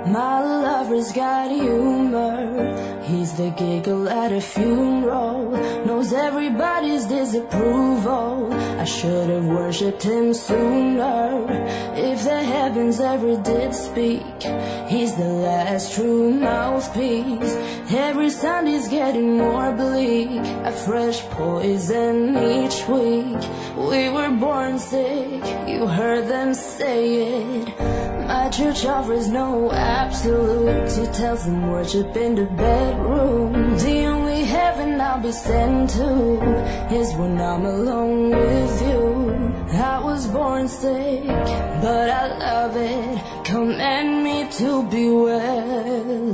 My lover's got humor. He's the giggle at a funeral. Knows everybody's disapproval. I should have worshipped him sooner. If the heavens ever did speak, he's the last true mouthpiece. Every Sunday's getting more bleak. A fresh poison each week. We were born sick, you heard them say it. My church offers no absolutes. He tells them worship in the bedroom. The only heaven I'll be sent to is when I'm alone with you. I was born sick, but I love it. Command me to be well.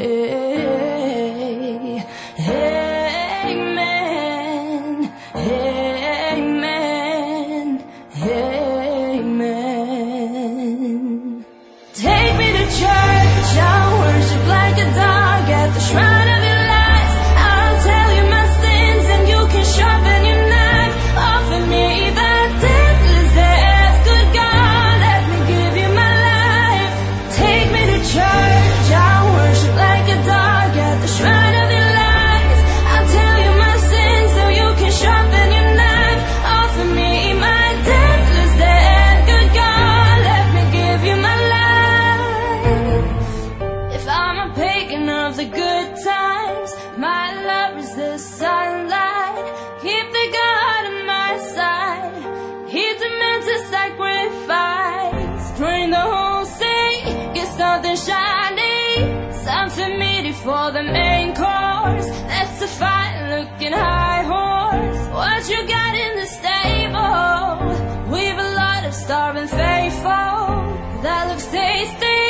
Amen. Amen. Amen. Take me to church, I'll worship like a dog at the shrine of your lies. I'll tell you my sins and you can sharpen your knife. Offer me that deathless death. Good God, let me give you my life. Take me to church, I'll worship like a dog at the shrine of your lies. I'll tell you my sins so you can sharpen your knife. Offer me my deathless death. Good God, let me give you my life. If I'm a pagan of the good times, my love is the sunlight. Keep the God on my side. He demands a sacrifice. Drain the whole sea, get something shiny. Something meaty for the main course. That's a fine-looking high horse. What you got in the stable? We've a lot of starving faithful. That looks tasty.